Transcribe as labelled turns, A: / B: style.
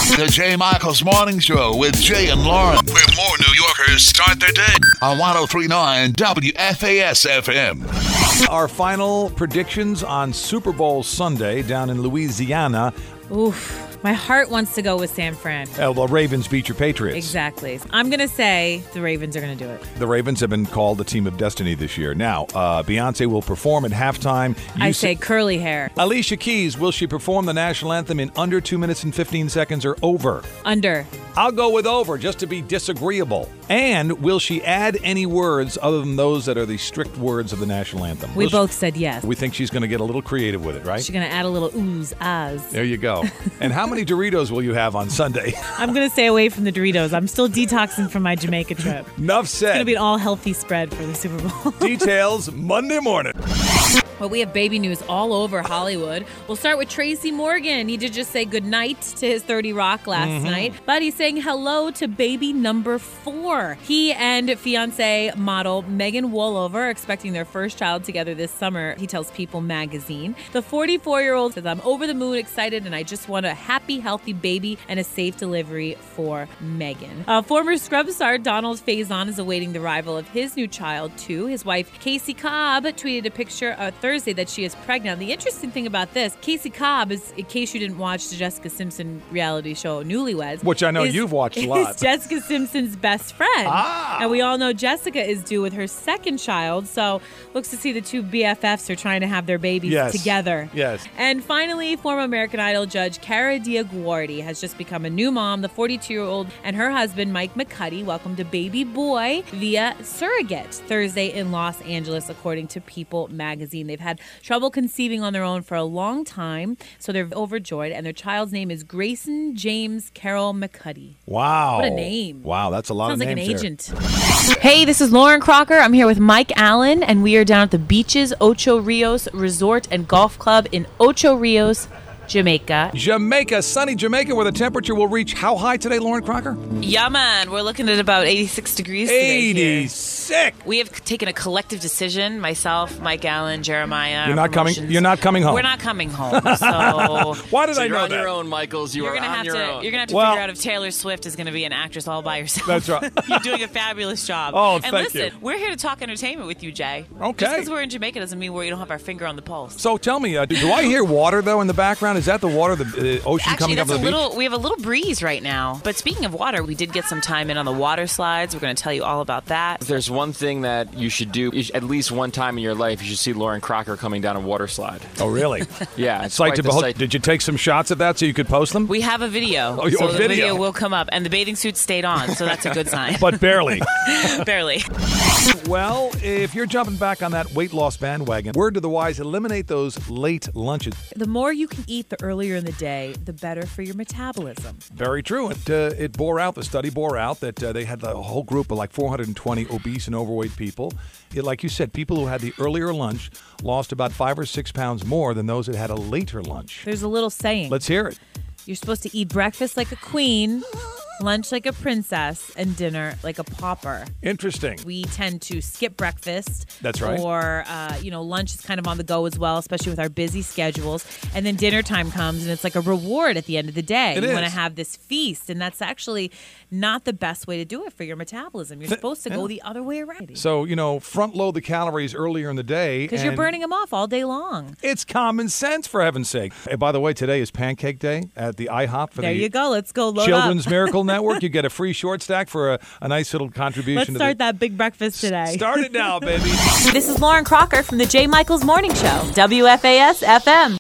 A: The Jay Michaels Morning Show with Jay and Lauren, where more New Yorkers start their day on 103.9 WFAS-FM.
B: Our final predictions on Super Bowl Sunday down in Louisiana.
C: Oof. My heart wants to go with San Fran.
B: Well, Ravens beat your Patriots.
C: Exactly. I'm going to say the Ravens are going to do it.
B: The Ravens have been called the team of destiny this year. Now, Beyonce will perform at halftime.
C: I say curly hair.
B: Alicia Keys, will she perform the national anthem in under 2 minutes and 15 seconds or over?
C: Under.
B: I'll go with over, just to be disagreeable. And will she add any words other than those that are the strict words of the national anthem?
C: We both said yes.
B: We think she's going to get a little creative with it, right?
C: She's going to add a little oohs, ahs.
B: There you go. And how many Doritos will you have on Sunday?
C: I'm going to stay away from the Doritos. I'm still detoxing from my Jamaica trip.
B: Enough said.
C: It's going to be an all-healthy spread for the Super Bowl.
B: Details Monday morning.
C: Well, we have baby news all over Hollywood. We'll start with Tracy Morgan. He did just say goodnight to his 30 Rock last night, but he's saying hello to baby number 4. He and fiance model Megan Wollover are expecting their first child together this summer, he tells People magazine. The 44-year-old says, I'm over the moon excited, and I just want a happy, healthy baby and a safe delivery for Megan. Former Scrubs star Donald Faison is awaiting the arrival of his new child, too. His wife, Casey Cobb, tweeted a picture Thursday that she is pregnant. The interesting thing about this, Casey Cobb is, in case you didn't watch the Jessica Simpson reality show Newlyweds,
B: which I know you've watched a lot,
C: is Jessica Simpson's best friend. And we all know Jessica is due with her second child, so looks to see the two BFFs are trying to have their babies together.
B: Yes.
C: And finally, former American Idol judge Cara DiGuardi has just become a new mom. The 42-year-old and her husband, Mike McCuddy, welcomed a baby boy via surrogate Thursday in Los Angeles, according to People magazine. They've had trouble conceiving on their own for a long time, so they're overjoyed, and their child's name is Grayson James Carroll McCuddy.
B: Wow.
C: What a name.
B: Wow, that's a lot of names.
C: Sounds like an agent. Hey, this is Lauren Crocker. I'm here with Mike Allen, and we are down at the Beaches Ocho Rios Resort and Golf Club in Ocho Rios, Jamaica.
B: Jamaica, sunny Jamaica, where the temperature will reach how high today, Lauren Crocker?
D: Yeah, man. We're looking at about 86 degrees today.
B: 86.
D: We have taken a collective decision. Myself, Mike Allen, Jeremiah.
B: You're not coming home.
D: We're not coming home. So
B: why did I know that?
E: You're on your own, Michaels. You're gonna have to figure
D: out if Taylor Swift is going to be an actress all by herself.
B: That's right.
D: You're doing a fabulous job.
B: Oh,
D: and
B: thank you.
D: listen, we're here to talk entertainment with you, Jay.
B: Okay.
D: Just because we're in Jamaica doesn't mean we don't have our finger on the pulse.
B: So tell me, do I hear water though in the background? Is that the water, the ocean coming up the beach?
D: We have a little breeze right now. But speaking of water, we did get some time in on the water slides. We're going to tell you all about that.
E: There's one thing that you should do at least one time in your life. You should see Lauren Crocker coming down a water slide.
B: Oh, really?
E: Yeah.
B: It's like to behold. Did you take some shots of that so you could post them?
D: We have a video.
B: Oh,
D: so
B: a
D: the video will come up. And the bathing suit stayed on, so that's a good sign.
B: But barely.
D: Barely.
B: Well, if you're jumping back on that weight loss bandwagon, word to the wise, eliminate those late lunches.
C: The more you can eat the earlier in the day, the better for your metabolism.
B: Very true. The study bore out that they had a whole group of like 420 obese and overweight people. Like you said, people who had the earlier lunch lost about 5 or 6 pounds more than those that had a later lunch.
C: There's a little saying.
B: Let's hear it.
C: You're supposed to eat breakfast like a queen, lunch like a princess, and dinner like a pauper.
B: Interesting.
C: We tend to skip breakfast.
B: That's right.
C: Or, lunch is kind of on the go as well, especially with our busy schedules. And then dinner time comes, and it's like a reward at the end of the day. You want to have this feast, and that's actually not the best way to do it for your metabolism. You're supposed to go the other way around.
B: So, front load the calories earlier in the day.
C: Because you're burning them off all day long.
B: It's common sense, for heaven's sake. Hey, by the way, today is Pancake Day at the IHOP for
C: there you go. Let's go load
B: Children's
C: up.
B: Miracle Network. You get a free short stack for a nice little contribution.
C: Let's start that big breakfast today.
B: Start it now, baby.
C: This is Lauren Crocker from the Jay Michaels Morning Show, WFAS FM.